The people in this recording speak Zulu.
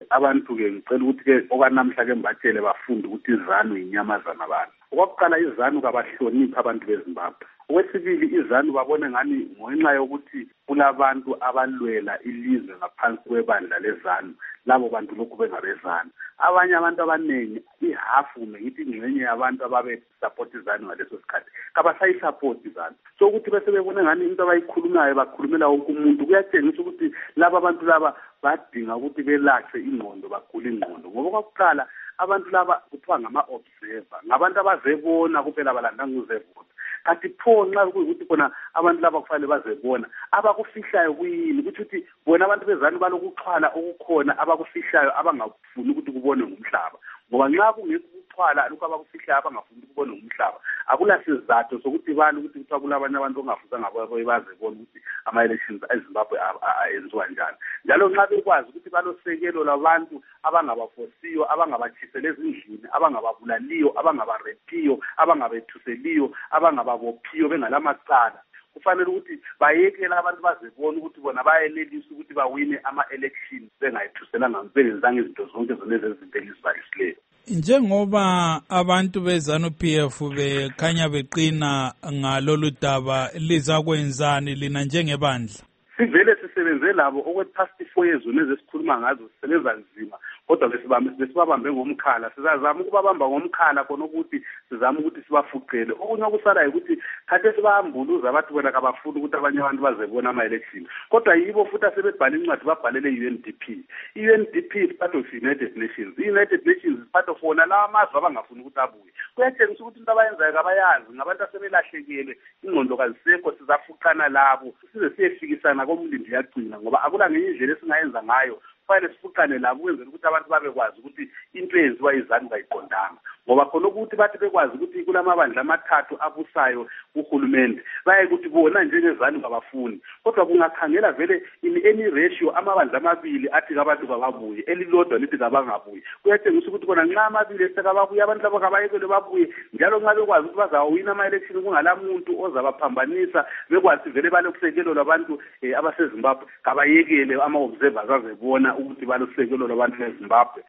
abantu-ke ngicela ukuthi-ke okwanamhla-ke mbatshele bafunde ukuthi izanu inyamazana abantu. Okokuqala izanu kabahloniphi abantu beZimbabwe. Okwesibili izanu babone ngani ngenxa yokuthi kulabantu abalwela ilizwe ngaphansi kwebandla lezanu, labo bantu lokhu bengabezanu. Abanye abantu abaningi ihafu ngithi ingxenye yabantu ababe support izanu ngaleso sikhathi kabasayi-support izanu. So ukuthi bese bebone ngani into abayikhulumayo bakhulumela wonke umuntu kuyatshengisa ukuthi laba abantu laba badinga ukuthi belahle ingqondo bagule ingqondo. Ngoba kwakuqala abantu laba kuthiwa ngama-observer, ngabantu abazebona kuphela balandanga uzebona. Kanti pho nxa kuyikuthi khona abantu laba kufanele bazebona abakufihlayo kuyini, ukuthi uthi bona abantu bezanu balokuxhwala okukhona abakufihlayo abangafuni ukuthi kubonwe ngumhlaba. Ngoba nxa kungekho ukuxhwala lokhu abakufihlayo abangafuni ukuthi kubonwe ngumhlaba, akulasizathu sokuthi bani ukuthi kuthiwa kulabanye abantu ongafuzanga bazebona ukuthi ama-elections eZimbabwe ayenziwa njani. Njalo nxa bekwazi ukuthi balosekelo labantu abangabafosiyo, abangabatshiseli ezindlini, abangababulaliyo, abangabarepiyo, abangabethuseliyo, abangababophiyo bengalamacala, kufanele ukuthi bayekele abantu bazebona ukuthi bona bayenelisa ukuthi bawine ama-elections bengayithuselanga bengenzanga izinto zonke zonezi ezinto elizibhalisileyo. Njengoba abantu beZANU-PF bekhanya beqina ngalolu daba, lizakwenzani lina njengebandla? Sivele sisebenze labo okwe-past 4 years nezesikhuluma ngazo sisebenza nzima, kodwa besibabambe ngomkhala. Sizazama ukubabamba ngomkhala khona ukuthi sizama ukuthi sibafuqele. Okunye okusalayo ukuthi khathe sibahambuluza abathi bona kabafuni ukuthi abanye abantu bazebona ama-election, kodwa yibo futhi asebebhala incwadi babhalele i-UNDP. I-UNDP is part of United Nations. I-United Nations is part of wona lawa amazwe abangafuni ukuthi abuye. Kuyatshengisa ukuthi into abayenzayo kabayazi, ngabantu asebelahlekele, ingqondo kazisekho, sizafuqana labo size siyefikisana komlindi yagcina, ngoba akula ngenye indlela esingayenza ngayo. Kufanele sifuqane labo ukwenzela ukuthi abantu babekwazi ukuthi into eyenziwa izanu kayiqondanga. Ngoba khona ukuthi bathi bekwazi ukuthi kulamabandla amathathu abusayo kuhulumende baye ukuthi bona njengezanu ngabafuni, kodwa kungakhangela vele in any ratio amabandla amabili athi kabantu kababuye, elilodwa lithi kabangabuye. Kuyatshengisa ukuthi kona nxa amabili esekababuye abantu labo kabayekele babuye, njalo nxa bekwazi ukuthi bazawina ama-election kungalamuntu ozabaphambanisa, bekwazi vele balokusekelo lwabantu abaseZimbabwe kabayekele ama-observers azebona ukuthi balokusekelo lwabantu beZimbabwe.